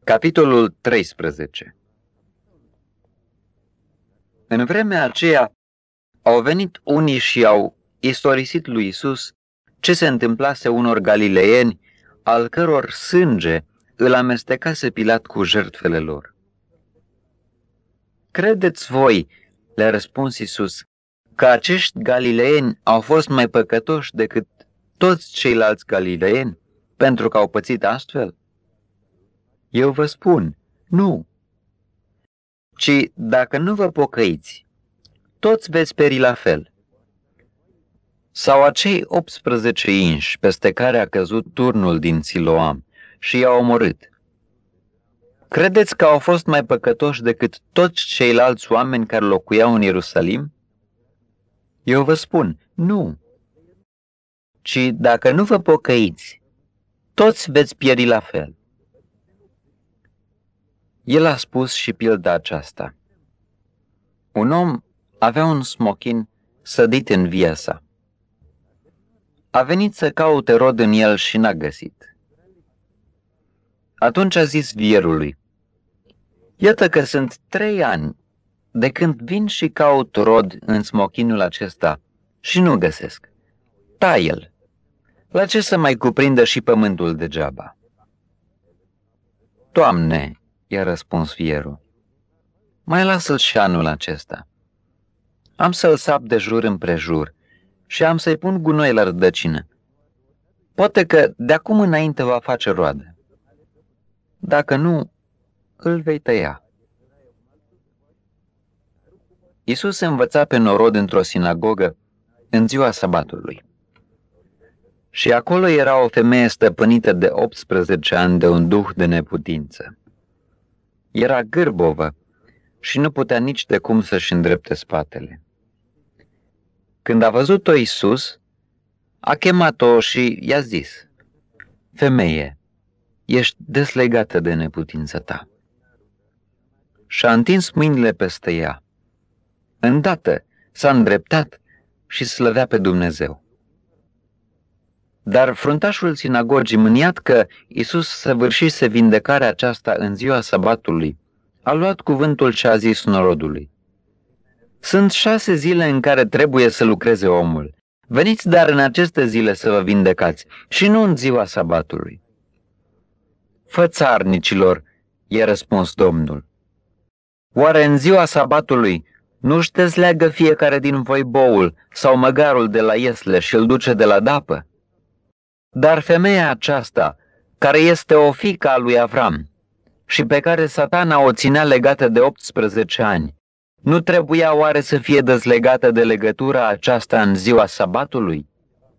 Capitolul 13. În vremea aceea au venit unii și au istorisit lui Iisus ce se întâmplase unor galileeni, al căror sânge îl amestecase Pilat cu jertfele lor. Credeți voi, le-a răspuns Iisus, că acești galileeni au fost mai păcătoși decât toți ceilalți galileeni pentru că au pățit astfel? Eu vă spun, nu, ci dacă nu vă pocăiți, toți veți peri la fel. Sau acei 18 inși peste care a căzut turnul din Siloam și i-a omorât. Credeți că au fost mai păcătoși decât toți ceilalți oameni care locuiau în Ierusalim? Eu vă spun, nu, ci dacă nu vă pocăiți, toți veți pieri la fel. El a spus și pilda aceasta. Un om avea un smochin sădit în via sa. A venit să caute rod în el și n-a găsit. Atunci a zis vierului, iată că sunt 3 ani de când vin și caut rod în smochinul acesta și nu găsesc. Tai-l. La ce să mai cuprindă și pământul degeaba? Doamne, i-a răspuns vierul, mai lasă-l și anul acesta. Am să-l sap de jur împrejur și am să-i pun gunoi la rădăcină. Poate că de acum înainte va face roadă. Dacă nu, îl vei tăia. Iisus se învăța pe norod într-o sinagogă în ziua sabatului. Și acolo era o femeie stăpânită de 18 ani de un duh de neputință. Era gârbovă și nu putea nici de cum să-și îndrepte spatele. Când a văzut-o Iisus, a chemat-o și i-a zis, femeie, ești deslegată de neputința ta. Și-a întins mâinile peste ea. Îndată s-a îndreptat și slăvea pe Dumnezeu. Dar fruntașul sinagogii, mâniat că Iisus săvârșise vindecarea aceasta în ziua sabatului, a luat cuvântul și a zis norodului, sunt 6 zile în care trebuie să lucreze omul. Veniți dar în aceste zile să vă vindecați și nu în ziua sabatului. Fățarnicilor, i-a răspuns Domnul, oare în ziua sabatului nu își dezleagă fiecare din voi boul sau măgarul de la iesle și îl duce de la dapă? Dar femeia aceasta, care este o fiică a lui Avram și pe care Satana o ținea legată de 18 ani, nu trebuia oare să fie dezlegată de legătura aceasta în ziua sabatului?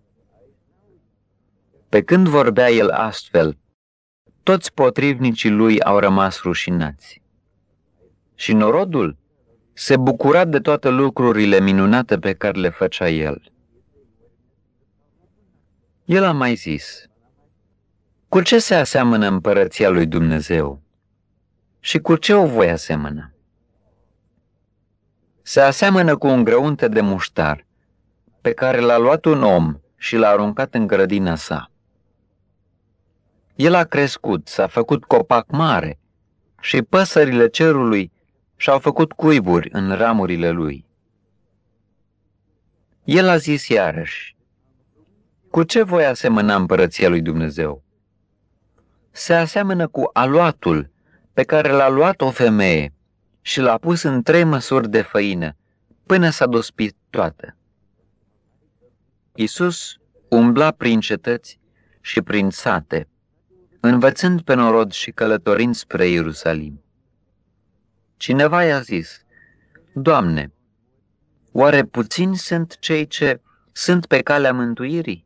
Pe când vorbea el astfel, toți potrivnicii lui au rămas rușinați. Și norodul se bucura de toate lucrurile minunate pe care le făcea el. El a mai zis, cu ce se aseamănă împărăția lui Dumnezeu? Și cu ce o voi asemăna? Se aseamănă cu un grăunte de muștar, pe care l-a luat un om și l-a aruncat în grădina sa. El a crescut, s-a făcut copac mare și păsările cerului și-au făcut cuiburi în ramurile lui. El a zis iarăși, cu ce voi asemăna împărăția lui Dumnezeu? Se aseamănă cu aluatul pe care l-a luat o femeie și l-a pus în 3 măsuri de făină, până s-a dospit toată. Iisus umbla prin cetăți și prin sate, învățând pe norod și călătorind spre Ierusalim. Cineva i-a zis, Doamne, oare puțini sunt cei ce sunt pe calea mântuirii?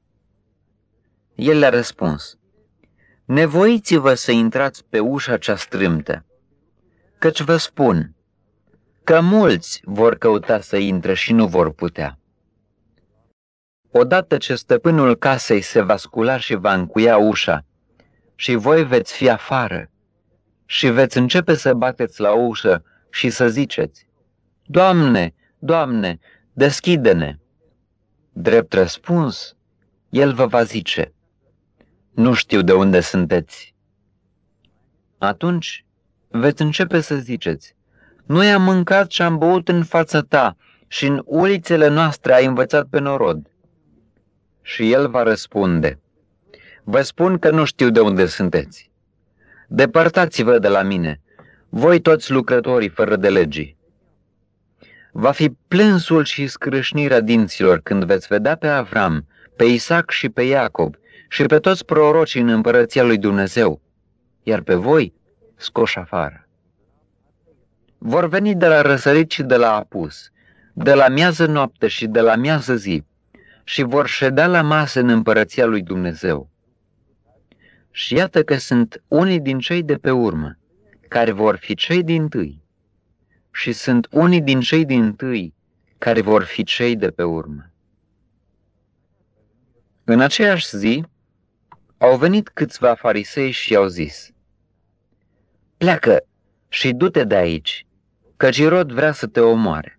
El le-a răspuns, nevoiți-vă să intrați pe ușa cea strâmtă, căci vă spun că mulți vor căuta să intre și nu vor putea. Odată ce stăpânul casei se va scula și va încuia ușa, și voi veți fi afară, și veți începe să bateți la ușă și să ziceți, Doamne, Doamne, deschide-ne! Drept răspuns, El vă va zice, nu știu de unde sunteți. Atunci veți începe să ziceți: noi am mâncat și am băut în fața ta și în ulițele noastre ai învățat pe norod. Și el va răspunde: vă spun că nu știu de unde sunteți. Depărtați-vă de la mine, voi toți lucrătorii fără de legii. Va fi plânsul și scrâșnirea dinților când veți vedea pe Avram, pe Isaac și pe Iacov și pe toți prorocii în împărăția lui Dumnezeu, iar pe voi scoși afară. Vor veni de la răsărit și de la apus, de la miază noapte și de la miază zi, și vor ședea la masă în împărăția lui Dumnezeu. Și iată că sunt unii din cei de pe urmă, care vor fi cei dintâi, și sunt unii din cei dintâi, care vor fi cei de pe urmă. În aceeași zi, au venit câțiva farisei și i-au zis: pleacă și du-te de aici, căci Irod vrea să te omoare.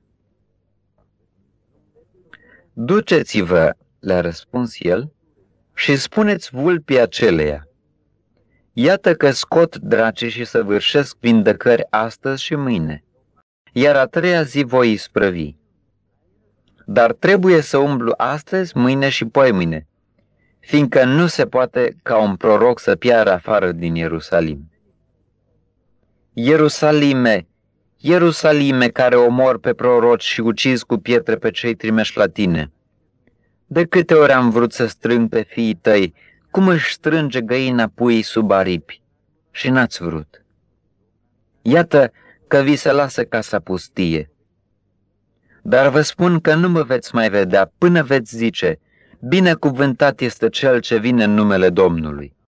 Duceți-vă, le-a răspuns el, și spuneți vulpii aceleia: iată că scot draci și săvârșesc vindecări astăzi și mâine, iar a treia zi voi isprăvi. Dar trebuie să umblu astăzi, mâine și poimâine, fiindcă nu se poate ca un proroc să piară afară din Ierusalim. Ierusalime, Ierusalime, care omor pe proroci și ucizi cu pietre pe cei trimeși la tine! De câte ori am vrut să strâng pe fiii tăi, cum își strânge găina puii sub aripi, și n-ați vrut. Iată că vi se lasă casa pustie. Dar vă spun că nu mă veți mai vedea până veți zice: binecuvântat este cel ce vine în numele Domnului.